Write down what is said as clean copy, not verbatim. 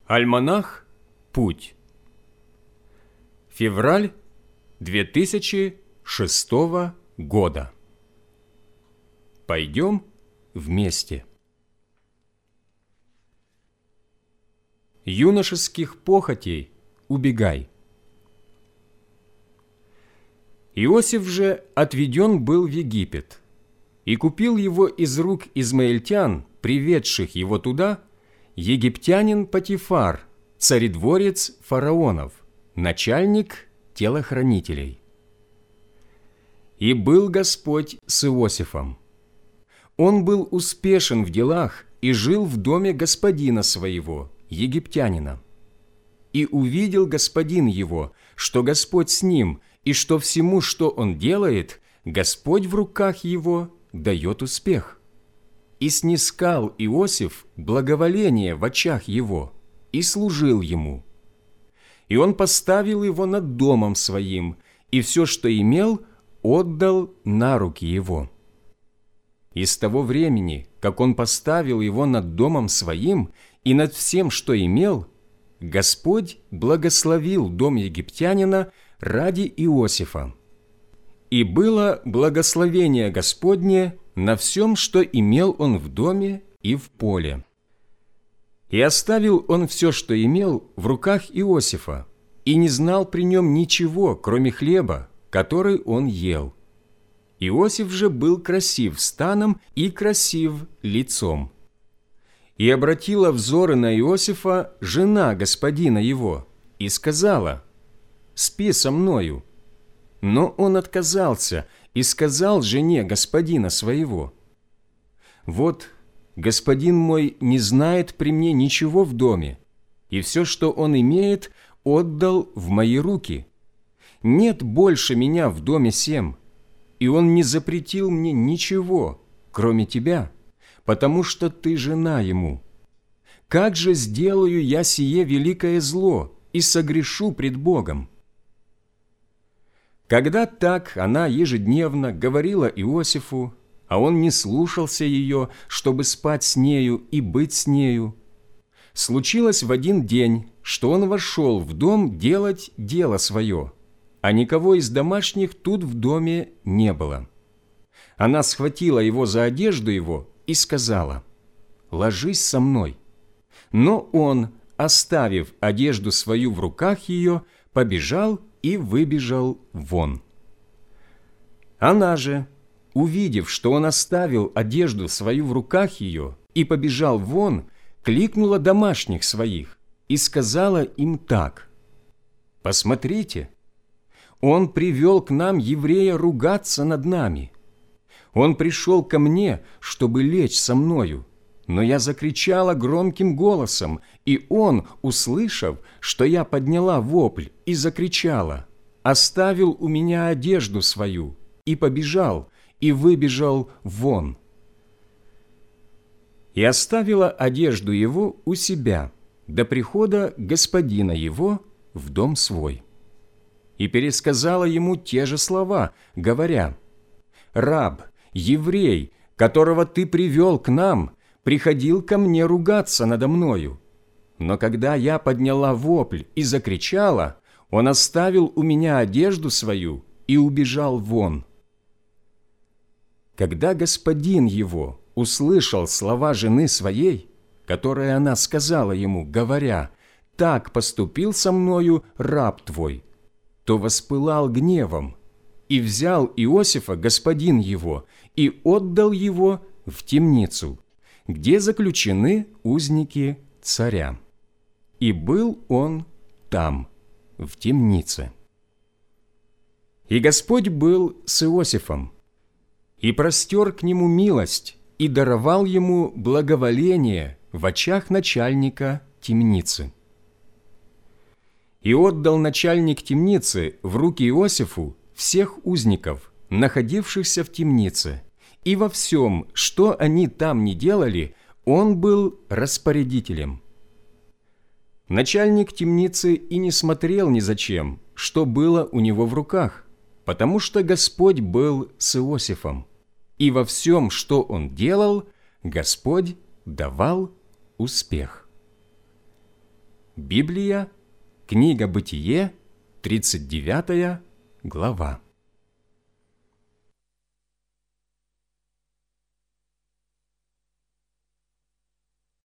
Альманах «Путь». Февраль 2006 года. Пойдем вместе. Юношеских похотей убегай. Иосиф же отведен был в Египет, и купил его из рук измаильтян, приведших его туда, египтянин Потифар, царедворец фараонов, начальник телохранителей. И был Господь с Иосифом. Он был успешен в делах и жил в доме господина своего, египтянина. И увидел господин его, что Господь с ним, и что всему, что он делает, Господь в руках его дает успех. И снискал Иосиф благоволение в очах его, и служил ему. И он поставил его над домом своим, и все, что имел, отдал на руки его. И с того времени, как он поставил его над домом своим и над всем, что имел, Господь благословил дом египтянина ради Иосифа. И было благословение Господне на всем, что имел он в доме и в поле. И оставил он все, что имел, в руках Иосифа, и не знал при нем ничего, кроме хлеба, который он ел. Иосиф же был красив станом и красив лицом. И обратила взоры на Иосифа жена господина его, и сказала: «Спи со мною». Но он отказался и сказал жене господина своего: «Вот, господин мой не знает при мне ничего в доме, и все, что он имеет, отдал в мои руки. Нет больше меня в доме сем, и он не запретил мне ничего, кроме тебя, потому что ты жена ему. Как же сделаю я сие великое зло и согрешу пред Богом?» Когда так она ежедневно говорила Иосифу, а он не слушался ее, чтобы спать с нею и быть с нею, случилось в один день, что он вошел в дом делать дело свое, а никого из домашних тут в доме не было. Она схватила его за одежду его и сказала: «Ложись со мной». Но он, оставив одежду свою в руках ее, побежал и выбежал вон. Она же, увидев, что он оставил одежду свою в руках ее и побежал вон, кликнула домашних своих и сказала им так: «Посмотрите, он привел к нам еврея ругаться над нами. Он пришел ко мне, чтобы лечь со мною, но я закричала громким голосом, и он, услышав, что я подняла вопль и закричала, оставил у меня одежду свою и побежал, и выбежал вон. И оставила одежду его у себя до прихода господина его в дом свой. И пересказала ему те же слова, говоря: «Раб, еврей, которого ты привел к нам, приходил ко мне ругаться надо мною. Но когда я подняла вопль и закричала, он оставил у меня одежду свою и убежал вон». Когда господин его услышал слова жены своей, которые она сказала ему, говоря: «Так поступил со мною раб твой», то воспылал гневом, и взял Иосифа господин его и отдал его в темницу, где заключены узники царя. И был он там, в темнице. И Господь был с Иосифом, и простер к нему милость, и даровал ему благоволение в очах начальника темницы. И отдал начальник темницы в руки Иосифу всех узников, находившихся в темнице, и во всем, что они там ни делали, он был распорядителем. Начальник темницы и не смотрел ни зачем, что было у него в руках, потому что Господь был с Иосифом, и во всем, что он делал, Господь давал успех. Библия, книга Бытие, 39 глава.